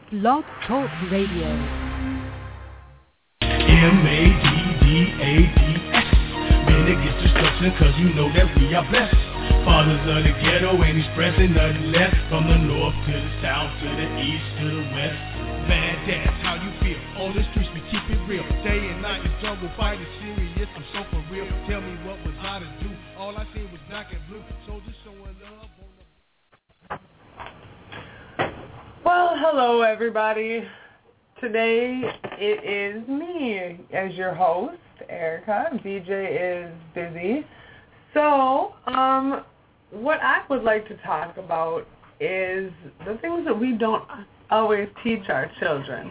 Blog Talk Radio. M-A-D-D-A-D-S. Man, it gets destruction cause you know that we are blessed. Fathers of the ghetto ain't expressing nothing less. From the north to the south to the east to the west. Man, that's how you feel. On the streets we keep it real. Day and night the struggle fight is serious. I'm so for real. Tell me what was I to do? All I seen was black and blue. Soldiers showing love on the... Well, hello everybody. Today it is me as your host, Erica. BJ is busy. So, what I would like to talk about is the things that we don't always teach our children.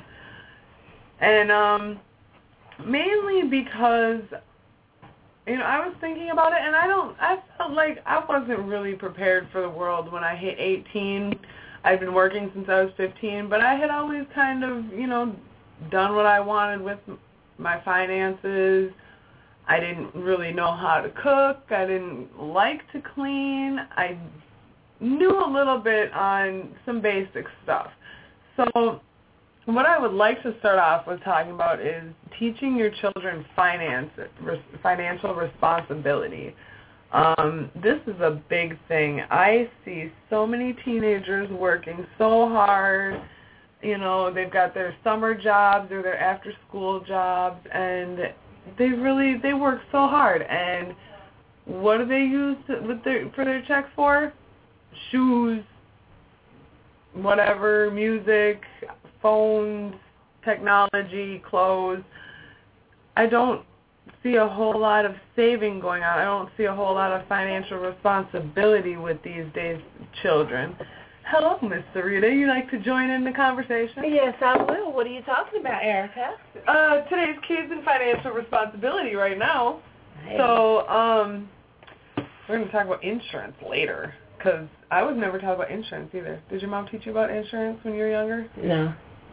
And mainly because, I was thinking about it and I felt like I wasn't really prepared for the world when I hit 18. I'd been working since I was 15, but I had always kind of, done what I wanted with my finances. I didn't really know how to cook. I didn't like to clean. I knew a little bit on some basic stuff. So what I would like to start off with talking about is teaching your children financial responsibility. This is a big thing. I see so many teenagers working so hard. They've got their summer jobs or their after-school jobs, and they work so hard. And what do they use for their checks for? Shoes, whatever, music, phones, technology, clothes. I don't see a whole lot of saving going on. I don't see a whole lot of financial responsibility with these days' children. Hello, Miss Sarita. You like to join in the conversation? Yes, I will. What are you talking about, Erica? Today's kids and financial responsibility right now. Hey. So, we're going to talk about insurance later, because I was never taught about insurance either. Did your mom teach you about insurance when you were younger? No.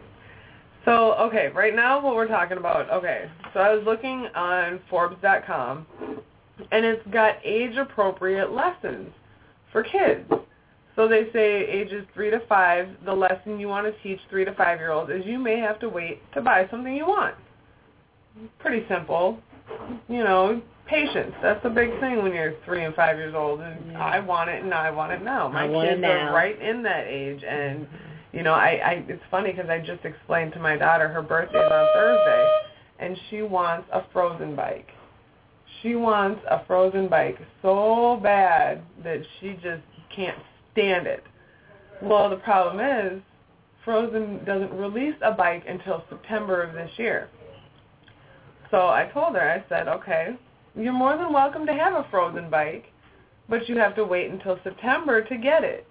So, okay, right now what we're talking about, so I was looking on Forbes.com, and it's got age-appropriate lessons for kids. So they say ages 3 to 5, the lesson you want to teach 3 to 5-year-olds is you may have to wait to buy something you want. Pretty simple. Patience. That's a big thing when you're 3 and 5 years old. And yeah. I want it, and I want it now. My kids are right in that age, and... it's funny because I just explained to my daughter her birthday is on Thursday, and she wants a Frozen bike. She wants a Frozen bike so bad that she just can't stand it. Well, the problem is Frozen doesn't release a bike until September of this year. So I told her, I said, okay, you're more than welcome to have a Frozen bike, but you have to wait until September to get it.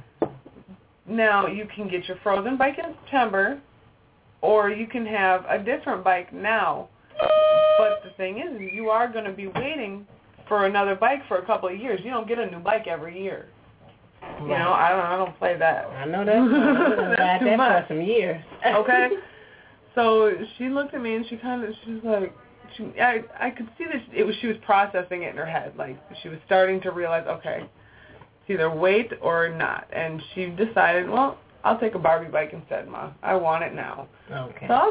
Now, you can get your Frozen bike in September, or you can have a different bike now. But the thing is, you are going to be waiting for another bike for a couple of years. You don't get a new bike every year. Right. I don't play that. I know that. That's too much. For some years. Okay? So she looked at me, and she's like, I could see that she was processing it in her head. Like, she was starting to realize, okay, either wait or not. And she decided, well, I'll take a Barbie bike instead, Ma. I want it now. Okay. So,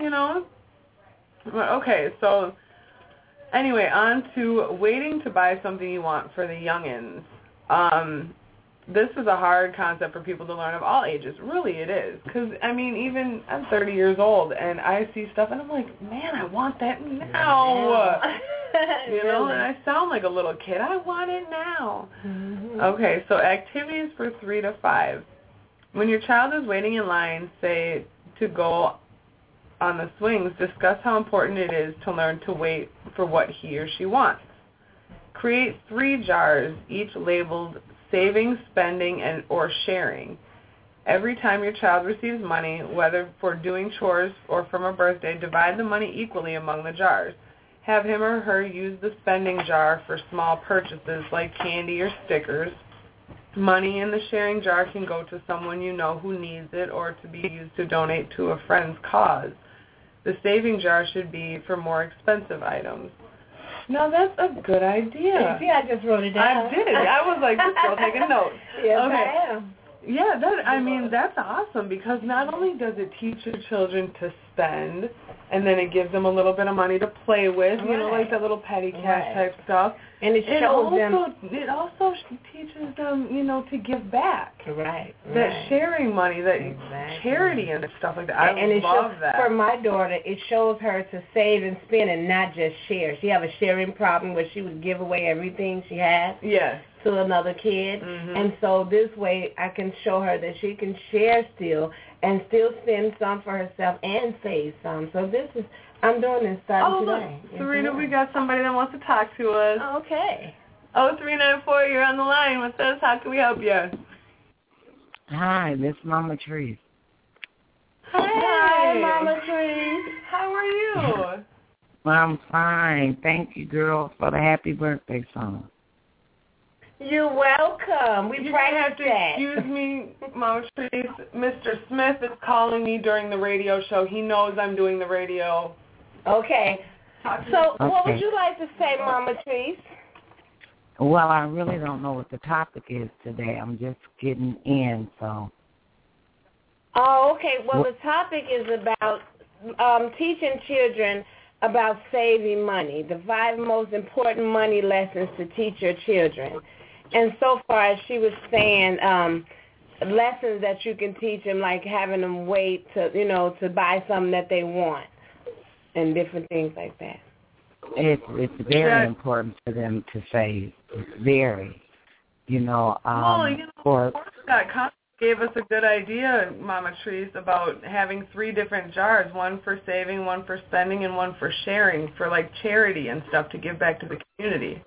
Okay, so anyway, on to waiting to buy something you want for the youngins. This is a hard concept for people to learn of all ages. Really, it is. Because, even I'm 30 years old, and I see stuff, and I'm like, man, I want that now. And I sound like a little kid. I want it now. Mm-hmm. Okay, so activities for 3 to 5. When your child is waiting in line, say, to go on the swings, discuss how important it is to learn to wait for what he or she wants. Create 3 jars, each labeled saving, spending, or sharing. Every time your child receives money, whether for doing chores or from a birthday, divide the money equally among the jars. Have him or her use the spending jar for small purchases like candy or stickers. Money in the sharing jar can go to someone you know who needs it or to be used to donate to a friend's cause. The saving jar should be for more expensive items. Now, that's a good idea. See, I just wrote it down. I did. I was like, this girl taking notes. Yes, okay. I am. Yeah, that's awesome because not only does it teach your children to spend, and then it gives them a little bit of money to play with, you know, like that little petty cash type stuff. And it shows them. It also teaches them, you know, to give back. Right. That sharing money, that charity and stuff like that. I love that. For my daughter, it shows her to save and spend and not just share. She have a sharing problem where she would give away everything she had. Yes. To another kid, and so this way I can show her that she can share still and still spend some for herself and save some. So I'm doing this starting today. Look, Serena, we got somebody that wants to talk to us. Okay. 0394, you're on the line with us. How can we help you? Hi, this is Mama Trees. Hi, Mama Trees. How are you? I'm fine. Thank you, girl, for the happy birthday song. You're welcome. We practiced that. Excuse me, Mama Trees. Mr. Smith is calling me during the radio show. He knows I'm doing the radio. Okay. So what would you like to say, Mama Trees? Well, I really don't know what the topic is today. I'm just getting in, so. Oh, okay. Well, the topic is about teaching children about saving money, the 5 most important money lessons to teach your children. And so far, she was saying lessons that you can teach them, like having them wait to buy something that they want and different things like that. It's very important for them to save. It's very, Scott gave us a good idea, Mama Trees, about having 3 different jars, one for saving, one for spending, and one for sharing, for like charity and stuff to give back to the community.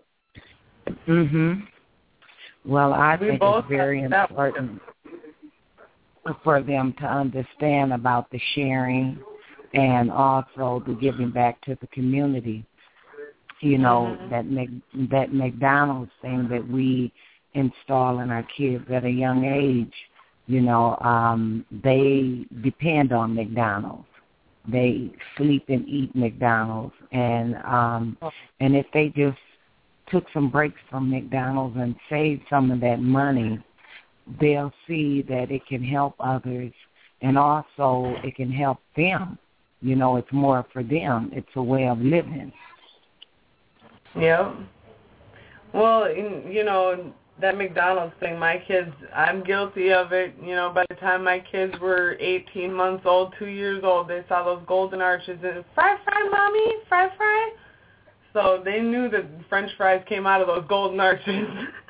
Well, I think it's very important for them to understand about the sharing and also the giving back to the community. That McDonald's thing that we install in our kids at a young age, they depend on McDonald's. They sleep and eat McDonald's. And if they just took some breaks from McDonald's and saved some of that money, they'll see that it can help others and also it can help them. It's more for them. It's a way of living. Yeah. Well, that McDonald's thing, my kids, I'm guilty of it. By the time my kids were 18 months old, 2 years old, they saw those golden arches and, fry, Mommy, fry. So they knew that French fries came out of those golden arches.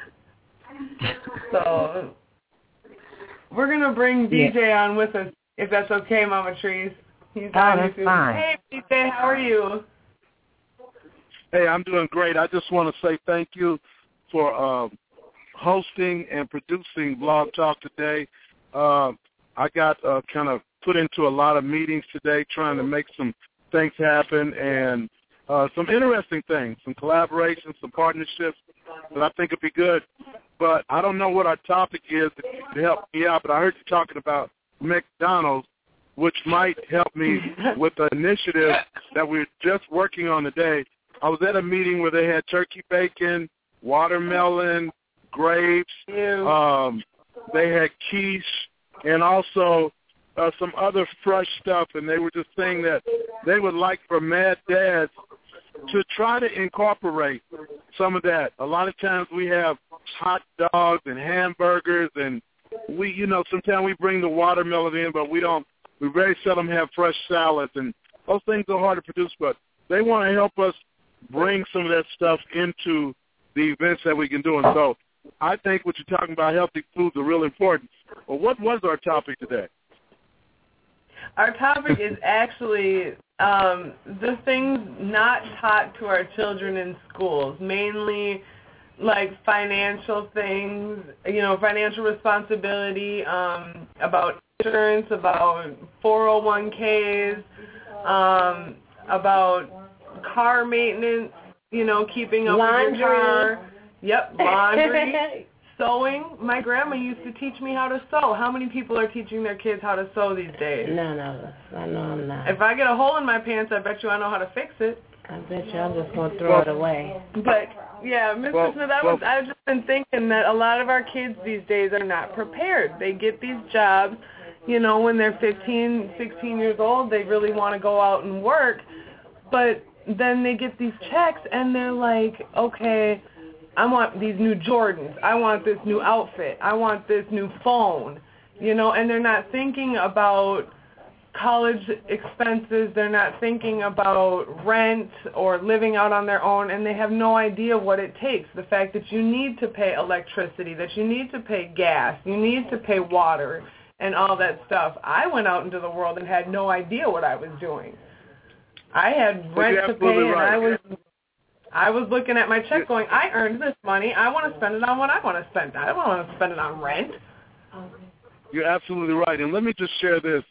So we're going to bring DJ on with us, if that's okay, Mama Trees. He's on that's fine. Hey, DJ, how are you? Hey, I'm doing great. I just want to say thank you for hosting and producing Blog Talk today. I got kind of put into a lot of meetings today trying to make some things happen and some interesting things, some collaborations, some partnerships that I think would be good. But I don't know what our topic is to help me out, but I heard you talking about McDonald's, which might help me with the initiative that we're just working on today. I was at a meeting where they had turkey bacon, watermelon, grapes, they had quiche, and also some other fresh stuff, and they were just saying that they would like for Mad Dads to try to incorporate some of that. A lot of times we have hot dogs and hamburgers, and we, sometimes we bring the watermelon in, but we very seldom have fresh salads, and those things are hard to produce, but they want to help us bring some of that stuff into the events that we can do. And so I think what you're talking about, healthy foods, are real important. Well, what was our topic today? Our topic is actually the things not taught to our children in schools, mainly like financial things, financial responsibility, about insurance, about 401ks, about car maintenance, keeping up with your car. Yep, laundry. Sewing. My grandma used to teach me how to sew. How many people are teaching their kids how to sew these days? None of us. I know I'm not. If I get a hole in my pants, I bet you I know how to fix it. I bet you I'm just going to throw it away. But Yeah, Mr. Smith, I've just been thinking that a lot of our kids these days are not prepared. They get these jobs, when they're 15, 16 years old, they really want to go out and work, but then they get these checks and they're like, okay, I want these new Jordans. I want this new outfit. I want this new phone, and they're not thinking about college expenses. They're not thinking about rent or living out on their own, and they have no idea what it takes. The fact that you need to pay electricity, that you need to pay gas, you need to pay water, and all that stuff. I went out into the world and had no idea what I was doing. I had rent to pay, and I was looking at my check going, I earned this money. I want to spend it on what I want to spend. I don't want to spend it on rent. You're absolutely right. And let me just share this.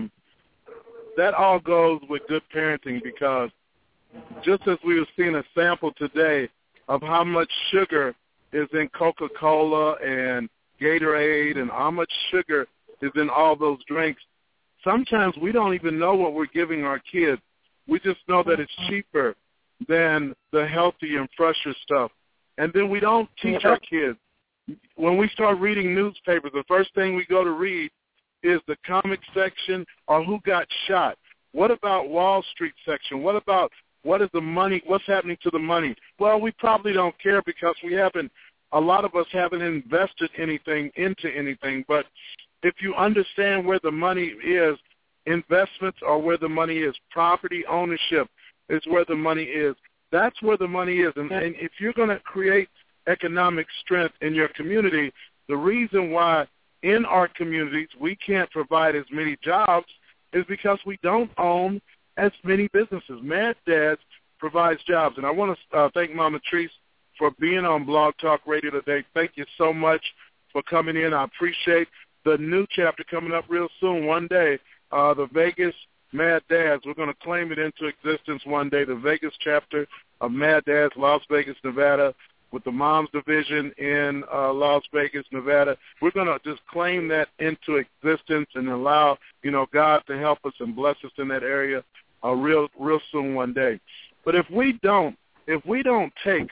That all goes with good parenting, because just as we were seeing a sample today of how much sugar is in Coca-Cola and Gatorade and how much sugar is in all those drinks, sometimes we don't even know what we're giving our kids. We just know that it's cheaper than the healthy and fresher stuff. And then we don't teach our kids. When we start reading newspapers, the first thing we go to read is the comic section or who got shot. What about Wall Street section? What about what is the money? What's happening to the money? Well, we probably don't care because a lot of us haven't invested anything into anything. But if you understand where the money is, investments are where the money is. Property ownership is where the money is. That's where the money is. And if you're going to create economic strength in your community, the reason why in our communities we can't provide as many jobs is because we don't own as many businesses. Mad Dads provides jobs. And I want to thank Mama Treese for being on Blog Talk Radio today. Thank you so much for coming in. I appreciate the new chapter coming up real soon. One day, the Vegas Mad Dads, we're going to claim it into existence one day, the Vegas chapter of Mad Dads, Las Vegas, Nevada, with the Moms Division in Las Vegas, Nevada. We're going to just claim that into existence and allow, God to help us and bless us in that area real soon one day. But if we don't take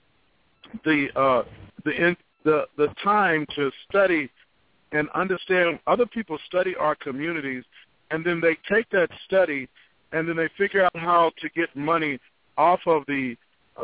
the time to study and understand, other people study our communities, and then they take that study and then they figure out how to get money off of the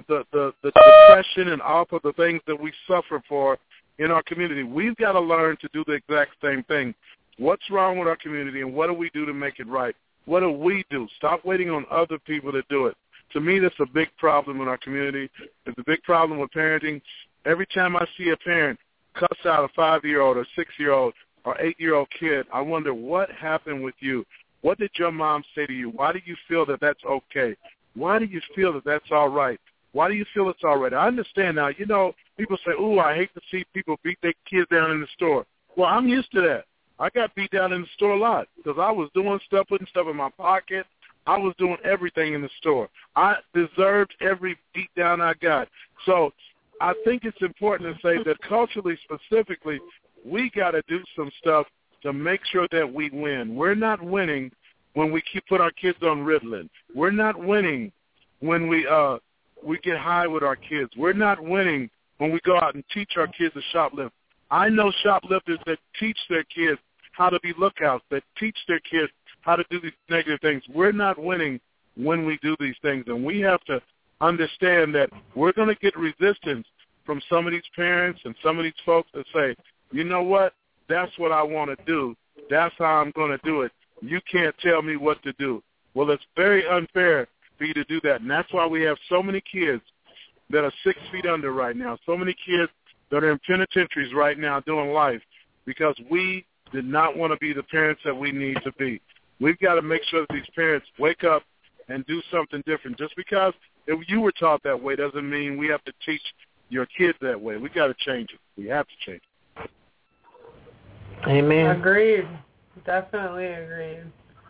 depression and off of the things that we suffer for in our community. We've got to learn to do the exact same thing. What's wrong with our community, and what do we do to make it right? What do we do? Stop waiting on other people to do it. To me, that's a big problem in our community. It's a big problem with parenting. Every time I see a parent cuss out a 5-year-old or 6-year-old or 8-year-old kid, I wonder what happened with you. What did your mom say to you? Why do you feel that that's okay? Why do you feel that that's all right? Why do you feel it's all right? I understand now. People say, ooh, I hate to see people beat their kids down in the store. Well, I'm used to that. I got beat down in the store a lot because I was doing stuff, putting stuff in my pocket. I was doing everything in the store. I deserved every beat down I got. So I think it's important to say that culturally, specifically, we got to do some stuff to make sure that we win. We're not winning when we put our kids on Ritalin. We're not winning when we get high with our kids. We're not winning when we go out and teach our kids to shoplift. I know shoplifters that teach their kids how to be lookouts, that teach their kids how to do these negative things. We're not winning when we do these things, and we have to understand that we're going to get resistance from some of these parents and some of these folks that say, you know what, that's what I want to do. That's how I'm going to do it. You can't tell me what to do. Well, it's very unfair for you to do that, and that's why we have so many kids that are 6 feet under right now, so many kids that are in penitentiaries right now doing life because we did not want to be the parents that we need to be. We've got to make sure that these parents wake up and do something different. Just because if you were taught that way doesn't mean we have to teach your kids that way. We got to change it. We have to change it. Amen. Agreed. Definitely agreed.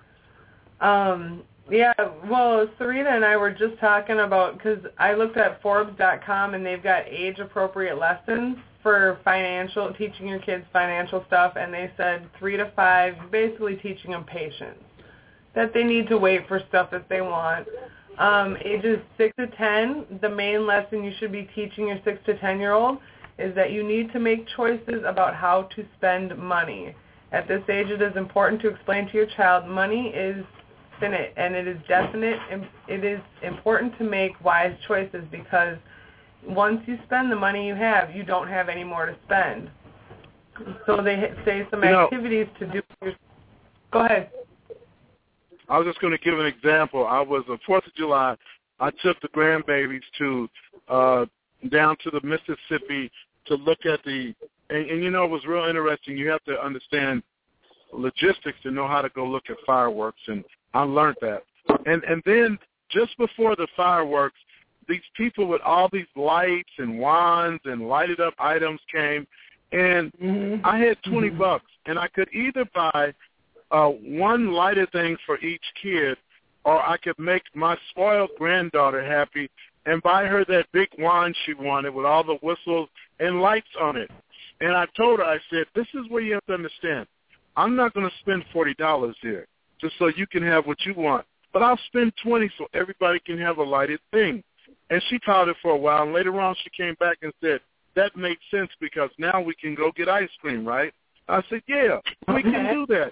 Yeah, well, Sarita and I were just talking about, because I looked at Forbes.com and they've got age-appropriate lessons for teaching your kids financial stuff, and they said 3 to 5, basically teaching them patience, that they need to wait for stuff that they want. Ages 6 to 10, the main lesson you should be teaching your 6 to 10-year-old is that you need to make choices about how to spend money. At this age, it is important to explain to your child money is finite and it is definite. It is important to make wise choices because once you spend the money you have, you don't have any more to spend. So they say some activities to do. Go ahead. I was just going to give an example. I was on 4th of July. I took the grandbabies to down to the Mississippi to look at the and you know it was real interesting. You have to understand logistics to know how to go look at fireworks, and I learned that. And then just before the fireworks, these people with all these lights and wands and lighted up items came, and I had $20, and I could either buy one lighted thing for each kid, or I could make my spoiled granddaughter happy and buy her that big wand she wanted with all the whistles and lights on it. And I told her, I said, this is where you have to understand. I'm not going to spend $40 here just so you can have what you want, but I'll spend $20 so everybody can have a lighted thing. And she pouted for a while, and later on she came back and said, that makes sense because now we can go get ice cream, right? I said, yeah, we can do that.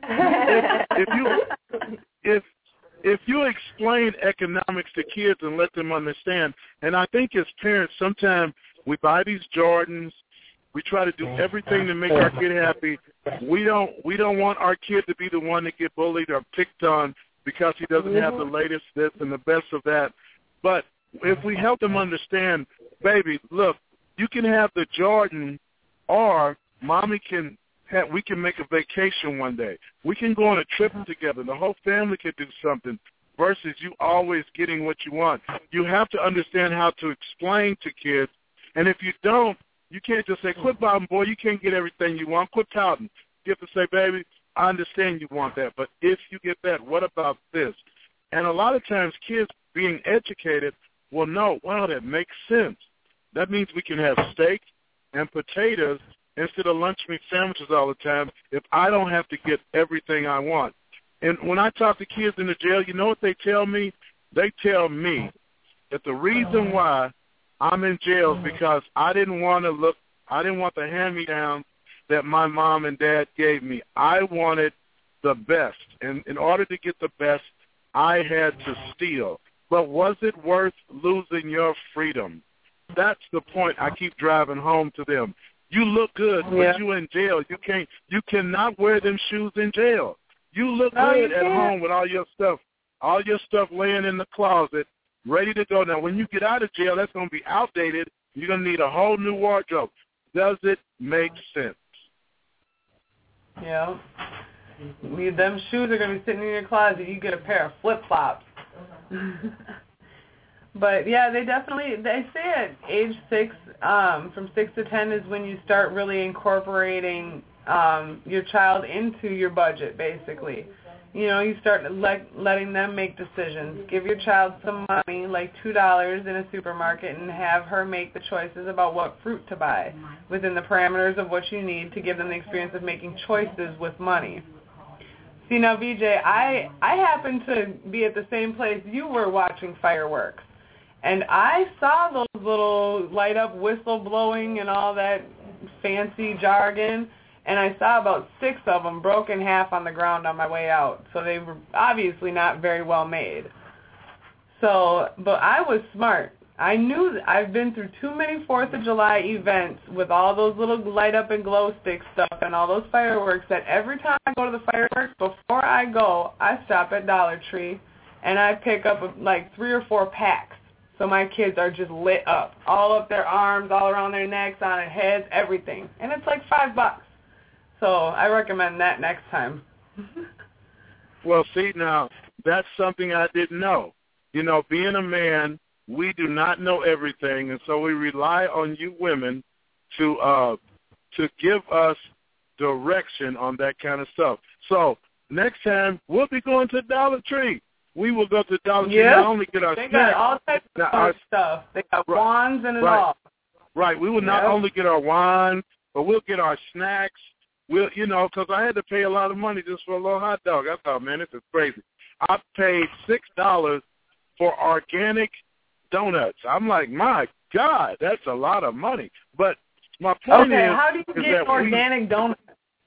If you explain economics to kids and let them understand, and I think as parents sometimes we buy these Jordans, we try to do everything to make our kid happy. We don't want our kid to be the one to get bullied or picked on because he doesn't have the latest this and the best of that. But if we help them understand, baby, look, you can have the Jordan, or mommy can. We can make a vacation one day. We can go on a trip together. The whole family can do something versus you always getting what you want. You have to understand how to explain to kids. And if you don't, you can't just say, quit pouting, boy, you can't get everything you want. Quit pouting. You have to say, baby, I understand you want that, but if you get that, what about this? And a lot of times kids being educated will know, wow, that makes sense. That means we can have steak and potatoes instead of lunch meat sandwiches all the time if I don't have to get everything I want. And when I talk to kids in the jail, you know what they tell me? They tell me that the reason why I'm in jail is because I didn't want the hand-me-downs that my mom and dad gave me. I wanted the best. And in order to get the best, I had to steal. But was it worth losing your freedom? That's the point I keep driving home to them. You look good, but you in jail. You cannot wear them shoes in jail. You look good at home with all your stuff laying in the closet, ready to go. Now, when you get out of jail, that's going to be outdated. You're going to need a whole new wardrobe. Does it make sense? Yeah. Them shoes are going to be sitting in your closet. You get a pair of flip-flops. But, yeah, they say at age 6, from 6 to 10 is when you start really incorporating your child into your budget, basically. You know, you start letting them make decisions. Give your child some money, like $2 in a supermarket, and have her make the choices about what fruit to buy within the parameters of what you need to give them the experience of making choices with money. See, now, VJ, I happen to be at the same place you were watching fireworks. And I saw those little light-up whistle blowing and all that fancy jargon, and I saw about 6 of them broke in half on the ground on my way out. So they were obviously not very well made. So, but I was smart. I knew that I've been through too many 4th of July events with all those little light-up and glow stick stuff and all those fireworks that every time I go to the fireworks, before I go, I stop at Dollar Tree and I pick up like 3 or 4 packs. So my kids are just lit up, all up their arms, all around their necks, on their heads, everything. And it's like $5. So I recommend that next time. Well, see, now, that's something I didn't know. You know, being a man, we do not know everything, and so we rely on you women to give us direction on that kind of stuff. So next time, we'll be going to Dollar Tree. We will go to Dollar Tree not only get our snacks. They got all types of fun stuff. They got wands and it all. Right. We will not only get our wands, but we'll get our snacks. We'll, you know, because I had to pay a lot of money just for a little hot dog. I thought, man, this is crazy. I paid $6 for organic donuts. I'm like, my God, that's a lot of money. But my point is, how do you get organic donuts?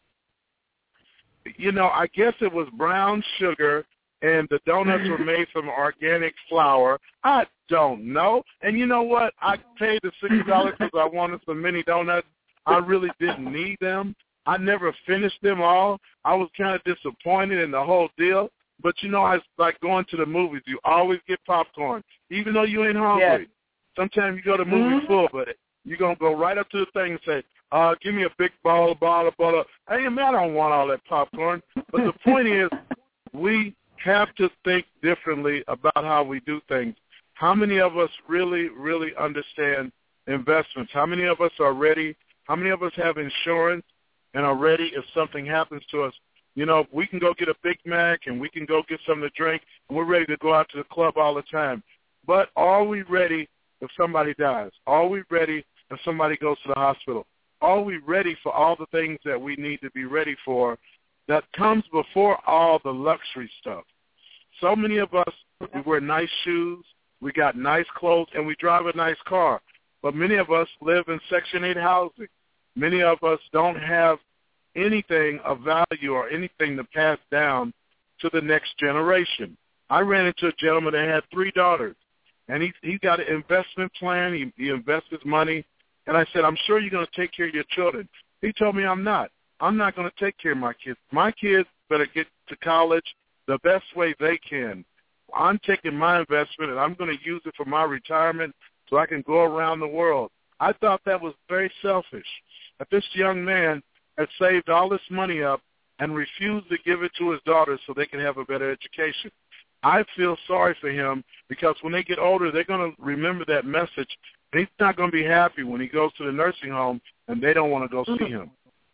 I guess it was brown sugar, and the donuts were made from organic flour. I don't know. And you know what? I paid the $60 because I wanted some mini donuts. I really didn't need them. I never finished them all. I was kind of disappointed in the whole deal. But, it's like going to the movies. You always get popcorn, even though you ain't hungry. Yes. Sometimes you go to the movie full, but you're going to go right up to the thing and say, give me a big ball of butter. Hey, man, I don't want all that popcorn. But the point is, we have to think differently about how we do things. How many of us really, really understand investments? How many of us are ready? How many of us have insurance and are ready if something happens to us? We can go get a Big Mac and we can go get something to drink, and we're ready to go out to the club all the time. But are we ready if somebody dies? Are we ready if somebody goes to the hospital? Are we ready for all the things that we need to be ready for that comes before all the luxury stuff? So many of us, we wear nice shoes, we got nice clothes, and we drive a nice car. But many of us live in Section 8 housing. Many of us don't have anything of value or anything to pass down to the next generation. I ran into a gentleman that had 3 daughters, and he got an investment plan. He invests his money. And I said, I'm sure you're going to take care of your children. He told me I'm not. I'm not going to take care of my kids. My kids better get to college the best way they can. I'm taking my investment, and I'm going to use it for my retirement so I can go around the world. I thought that was very selfish. That this young man had saved all this money up and refused to give it to his daughters so they can have a better education. I feel sorry for him because when they get older, they're going to remember that message. He's not going to be happy when he goes to the nursing home and they don't want to go see him.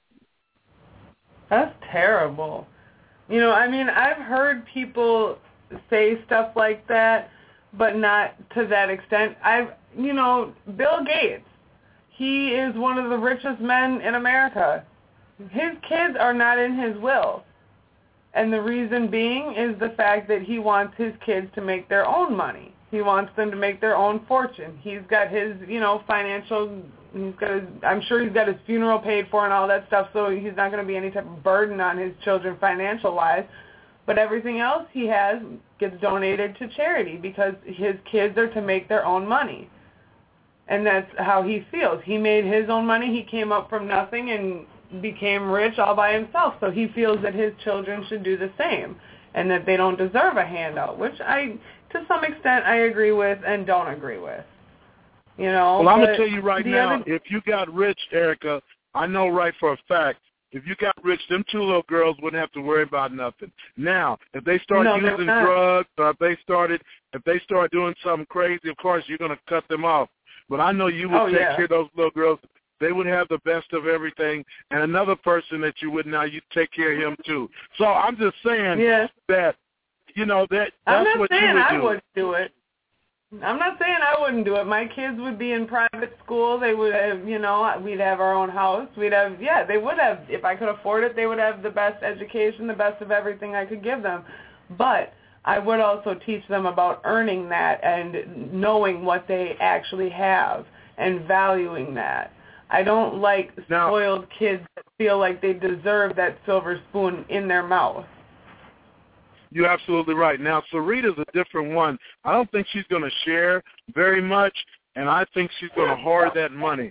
That's terrible. I've heard people say stuff like that, but not to that extent. Bill Gates, he is one of the richest men in America. His kids are not in his will. And the reason being is the fact that he wants his kids to make their own money. He wants them to make their own fortune. He's got his, financial, I'm sure he's got his funeral paid for and all that stuff, so he's not going to be any type of burden on his children financial-wise. But everything else he has gets donated to charity because his kids are to make their own money. And that's how he feels. He made his own money. He came up from nothing and became rich all by himself. So he feels that his children should do the same and that they don't deserve a handout, which to some extent, I agree with and don't agree with. Well, I'm going to tell you right now, if you got rich, Erica, I know right for a fact, if you got rich, them 2 little girls wouldn't have to worry about nothing. Now, if they start using drugs or if they start doing something crazy, of course, you're going to cut them off. But I know you would take care of those little girls. They would have the best of everything. And another person that you would now, you'd take care of him too. So I'm just saying that, that's what you would do. I'm not saying I wouldn't do it. I'm not saying I wouldn't do it. My kids would be in private school. They would have, we'd have our own house. We'd have, they would have, if I could afford it, they would have the best education, the best of everything I could give them. But I would also teach them about earning that and knowing what they actually have and valuing that. I don't like spoiled kids that feel like they deserve that silver spoon in their mouth. You're absolutely right. Now, Sarita's a different one. I don't think she's going to share very much, and I think she's going to hoard that money.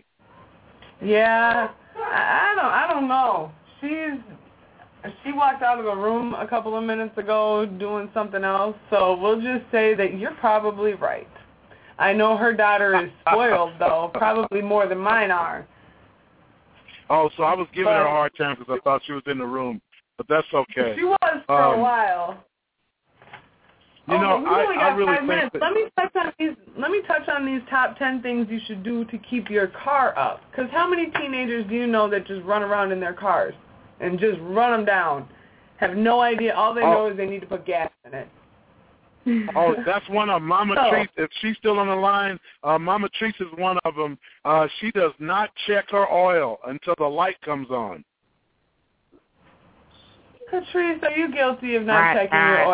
Yeah, I don't know. She walked out of the room a couple of minutes ago doing something else, so we'll just say that you're probably right. I know her daughter is spoiled, though, probably more than mine are. Oh, so I was giving her a hard time because I thought she was in the room, but that's okay. She was for a while. I really think that... Let me touch on these top 10 things you should do to keep your car up. Because how many teenagers do you know that just run around in their cars and just run them down? Have no idea. All they know is they need to put gas in it. Oh, that's one of Mama Treese. If she's still on the line, Mama Treese is one of them. She does not check her oil until the light comes on. Patrice, are you guilty of not checking your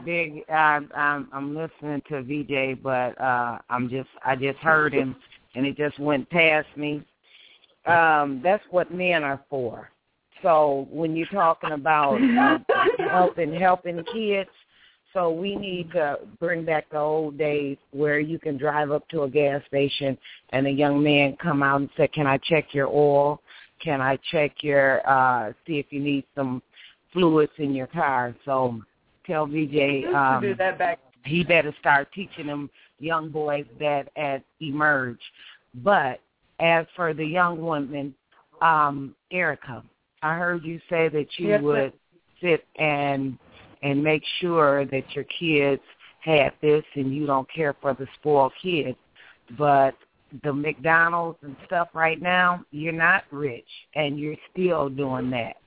oil? I'm listening to VJ, but I just heard him, and it just went past me. That's what men are for. So when you're talking about helping kids, so we need to bring back the old days where you can drive up to a gas station and a young man come out and say, "Can I check your oil? Can I check your see if you need some fluids in your car?" So tell VJ do that back. He better start teaching them young boys that at Emerge. But as for the young women, Erica, I heard you say that you would sit and make sure that your kids had this and you don't care for the spoiled kids. But the McDonald's and stuff right now, you're not rich and you're still doing that,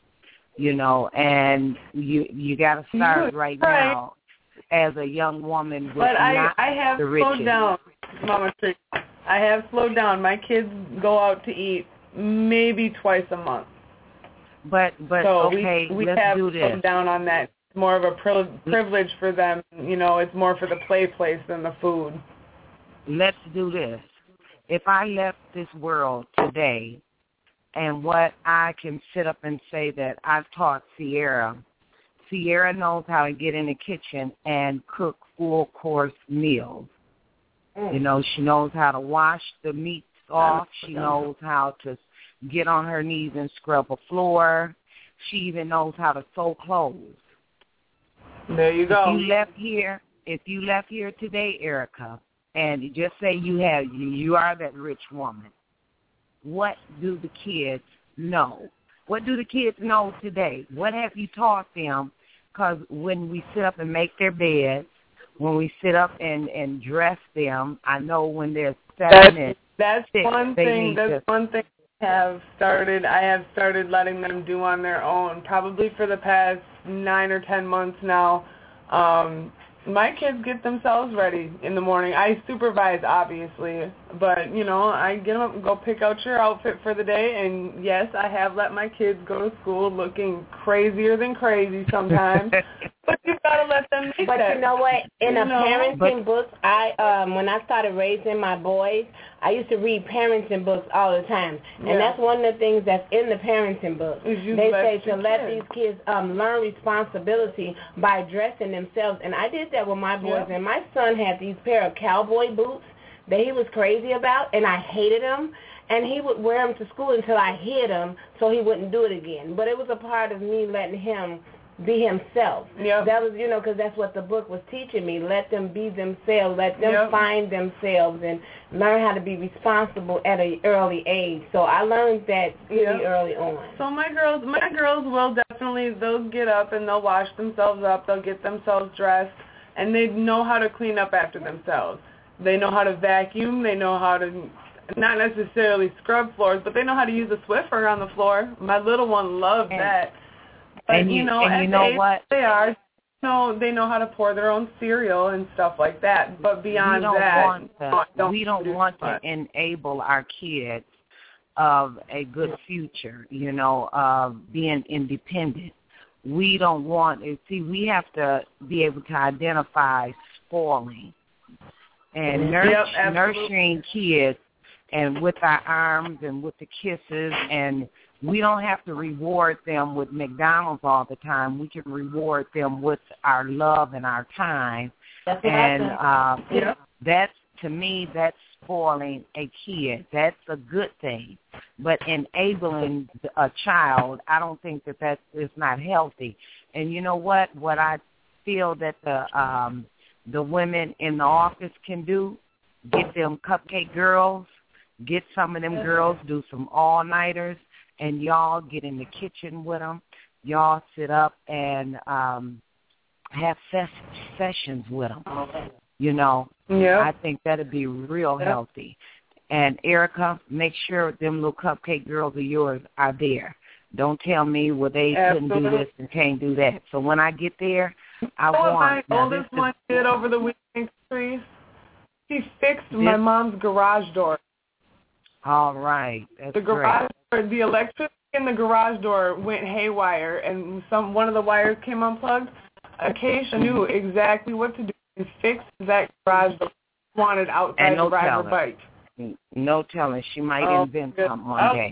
and you got to start right now as a young woman with but not I have the riches. Slowed down, Mama Tree. I have slowed down. My kids go out to eat maybe twice a month. But so okay, we let's have do this. slowed down on that. It's more of a privilege for them. It's more for the play place than the food. Let's do this. If I left this world today, and what I can sit up and say that I've taught Sierra knows how to get in the kitchen and cook full-course meals. She knows how to wash the meats off. She knows how to get on her knees and scrub a floor. She even knows how to sew clothes. There you go. If you left here today, Erica, and just say you are that rich woman, what do the kids know? What do the kids know today? What have you taught them? Because when we sit up and make their beds, when we sit up and dress them, I know when they're 7 and 6, That's one thing I have started letting them do on their own, probably for the past 9 or 10 months now. My kids get themselves ready in the morning. I supervise, obviously, but, I get them up and go pick out your outfit for the day, and, yes, I have let my kids go to school looking crazier than crazy sometimes, but you've got to let them make that. But you know what? In a parenting book, when I started raising my boys, I used to read parenting books all the time, and that's one of the things that's in the parenting book. They say to let these kids learn responsibility by dressing themselves, and I did that with my boys, and my son had these pair of cowboy boots that he was crazy about, and I hated them, and he would wear them to school until I hid them so he wouldn't do it again. But it was a part of me letting him be himself. That was, because that's what the book was teaching me. Let them be themselves. Let them find themselves and learn how to be responsible at an early age. So I learned that really early on. So my girls will definitely, they'll get up and they'll wash themselves up. They'll get themselves dressed, and they know how to clean up after themselves. They know how to vacuum. They know how to not necessarily scrub floors, but they know how to use a Swiffer on the floor. My little one loves that. But, and you know what? They are. They know how to pour their own cereal and stuff like that. But beyond we don't want to enable our kids of a good future, of being independent. We don't want to see. We have to be able to identify spoiling and nurturing kids, and with our arms and with the kisses, and we don't have to reward them with McDonald's all the time. We can reward them with our love and our time. And that's, to me, that's spoiling a kid. That's a good thing. But enabling a child, I don't think that is not healthy. And you know what? What I feel that the women in the office can do, get them cupcake girls, get some of them girls, do some all-nighters, and y'all get in the kitchen with them. Y'all sit up and have sessions with them. I think that would be real healthy. And, Erica, make sure them little cupcake girls of yours are there. Don't tell me, they couldn't do this and can't do that. So when I get there, I want... My oldest one did over the weekend, Patrice. She fixed my mom's garage door. All right. That's the garage door, the electric in the garage door went haywire and one of the wires came unplugged, Acacia knew exactly what to do and fix that garage door wanted outside the ride her bike. No telling. She might invent something one day.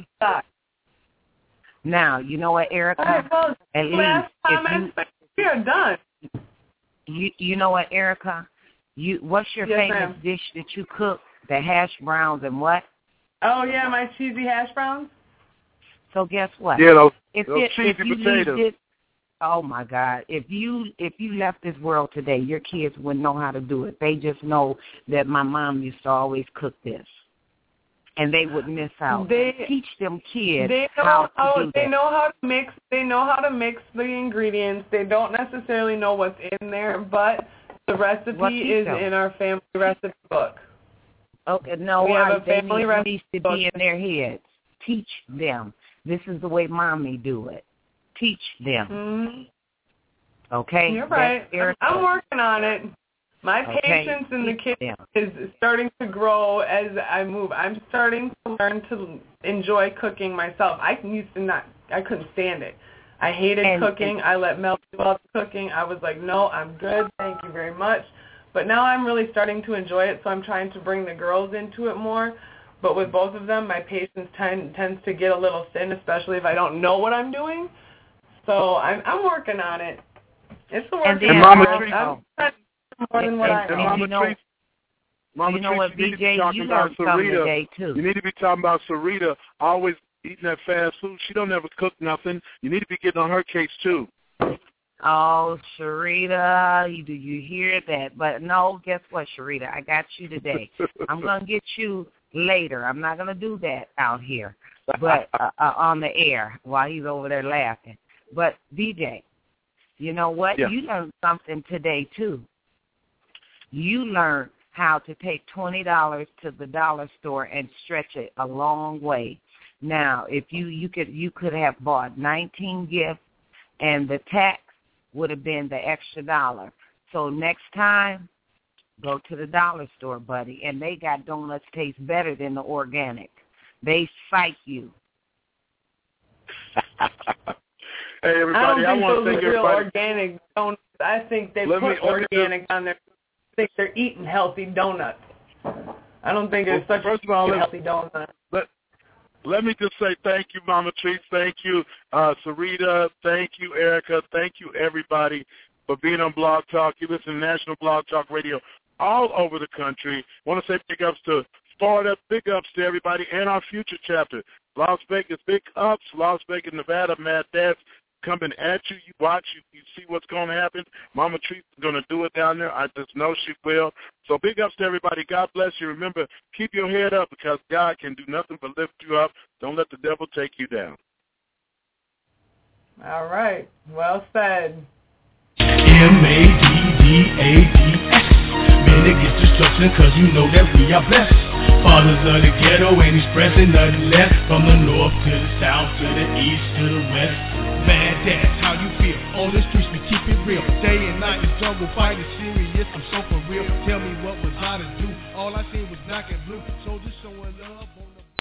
Now, you know what, Erica? Right, well, at least we are done. You know what, Erica? What's your famous dish that you cook? The hash browns and what? Oh, yeah, my cheesy hash browns. So guess what? Yeah, those cheesy potatoes. Oh, my God. If you left this world today, your kids wouldn't know how to do it. They just know that my mom used to always cook this. And they would miss out. Teach them kids how to do that. They know how to mix. They know how to mix the ingredients. They don't necessarily know what's in there, but the recipe is in our family recipe book. Okay, no, we have a family recipe needs to be in their heads. Teach them. This is the way Mommy do it. Teach them. Mm-hmm. Okay? You're right. I'm working on it. My patience in the kitchen is starting to grow as I move. I'm starting to learn to enjoy cooking myself. I couldn't stand it. I hated cooking. I let Mel do all the cooking. I was like, no, I'm good. Thank you very much. But now I'm really starting to enjoy it, so I'm trying to bring the girls into it more. But with both of them, my patience tends to get a little thin, especially if I don't know what I'm doing. So I'm working on it. It's a work in progress. More than what I know. Mama Treat, you need to be talking about Sarita. You need to be talking about Sarita always eating that fast food. She don't ever cook nothing. You need to be getting on her case, too. Oh, Sharita, do you hear that? But no, guess what, Sharita? I got you today. I'm going to get you later. I'm not going to do that out here, but on the air while he's over there laughing. But, DJ, you know what? Yeah. You learned something today, too. You learned how to take $20 to the dollar store and stretch it a long way. Now, if you could have bought 19 gifts, and the tax would have been the extra $1. So next time, go to the dollar store, buddy, and they got donuts taste better than the organic. They fight you. Hey, everybody, I want to thank everybody. Organic donuts. I think they put organic on there. I think they're eating healthy donuts. I don't think it's such a healthy donut. Let me just say thank you, Mama Treat. Thank you, Sarita. Thank you, Erica. Thank you, everybody, for being on Blog Talk. You listen to National Blog Talk Radio all over the country. I want to say big ups to Florida, big ups to everybody, and our future chapter. Las Vegas, big ups. Las Vegas, Nevada, Mad Dads coming at you. You watch, you see what's going to happen. Mama Treat is going to do it down there. I just know she will. So big ups to everybody. God bless you. Remember, keep your head up because God can do nothing but lift you up. Don't let the devil take you down. All right. Well said. M-A-D-D-A-D-S. Man, they get destruction because you know that we are blessed. Fathers of the ghetto ain't expressing nothing less. From the north to the south to the east to the west. Man, that's how you feel. On the streets we keep it real. Day and night this jungle fight is serious. I'm so for real. Tell me what was I to do. All I seen was black and blue. Soldiers showing love on